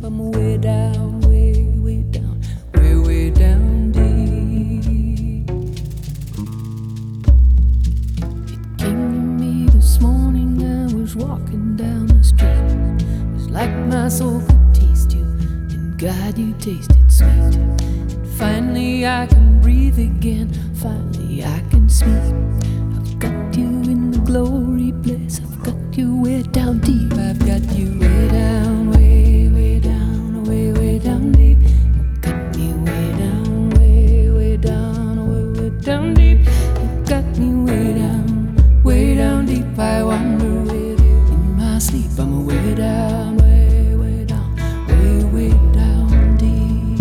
I'm way down, way, way down, way, way down deep. It came to me this morning, I was walking down the street. It was like my soul could taste you, and God, you tasted sweet. And finally I can breathe again, finally I can speak. I've got you in the glory place, I've got you way down deep. I've got you way down, way, way down, way, way down deep. You got me way down, way, way down, way, way down deep. You got me way down deep. I wander with you in my sleep. I'm way down, way, way down, way, way down deep.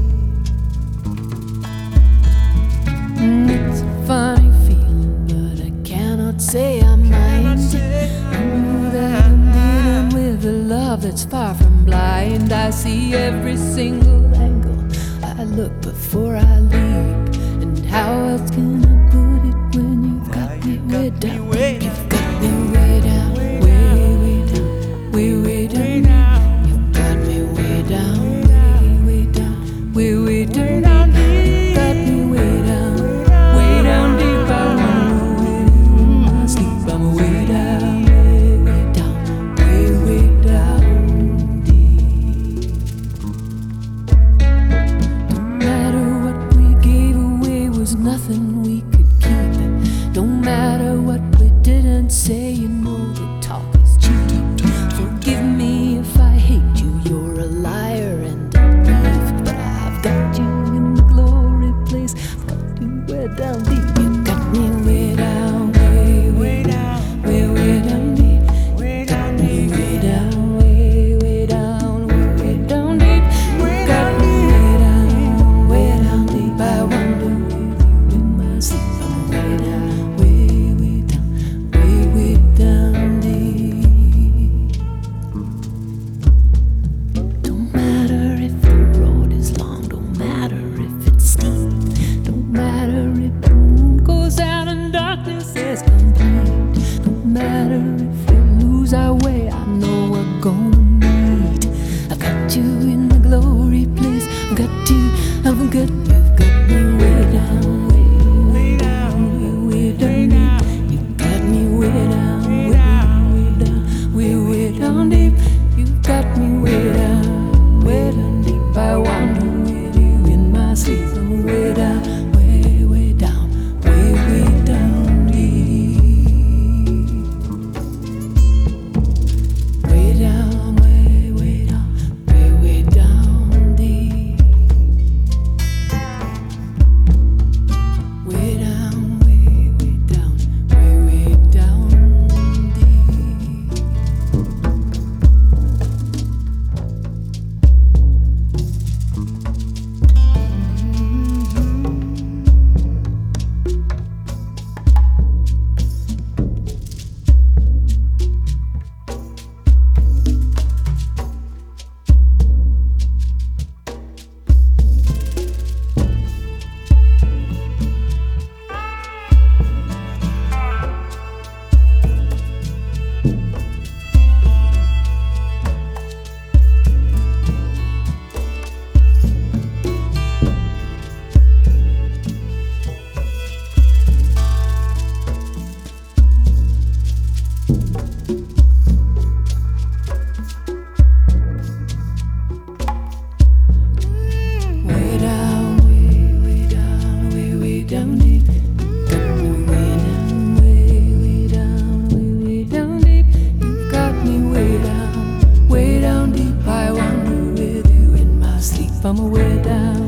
It's a funny feeling, but I cannot say I mind it. I know that I'm dealing with a love that's far from blind. I see every single angle, I look before I leap. And how else can I put it when you've got me way down deep? You've got me way down, way, way down, way, way down. You've got me way down, way, way down, way, way down. You've got me way down deep. I wanna with you in my sleep. I'm way down, way, way down, way, way down deep. No matter what we gave away was nothing we could keep. No matter what we didn't say, you know the talk is cheap. Forgive me if I hate you, you're a liar and a thief. But I've got you in the glory place, I've got you way down deep. You got me way down, way, way down, way, way down deep. Got me way down, way, way down, way, way down deep. You got me way down deep. I wonder with you in my sleep. I'm way down, way, way down, way, way down deep. Don't matter if the road is long, don't matter if it's steep, don't matter if the moon goes out and darkness is complete. Don't matter if we lose our way, I know we're gonna meet. I've got you in the glory place, I've got you, you've got me way down, way down, way down deep. You got me way down, way down deep. You got me way down deep. I wander with you in my sleep. I'm way down, way down, way down deep. Way down, way down, way down deep. Way down, way down, way down deep. Way down, way down, way down deep. Got me way down, way down deep. You got me way down deep. I wander with you in my sleep. I'm way down.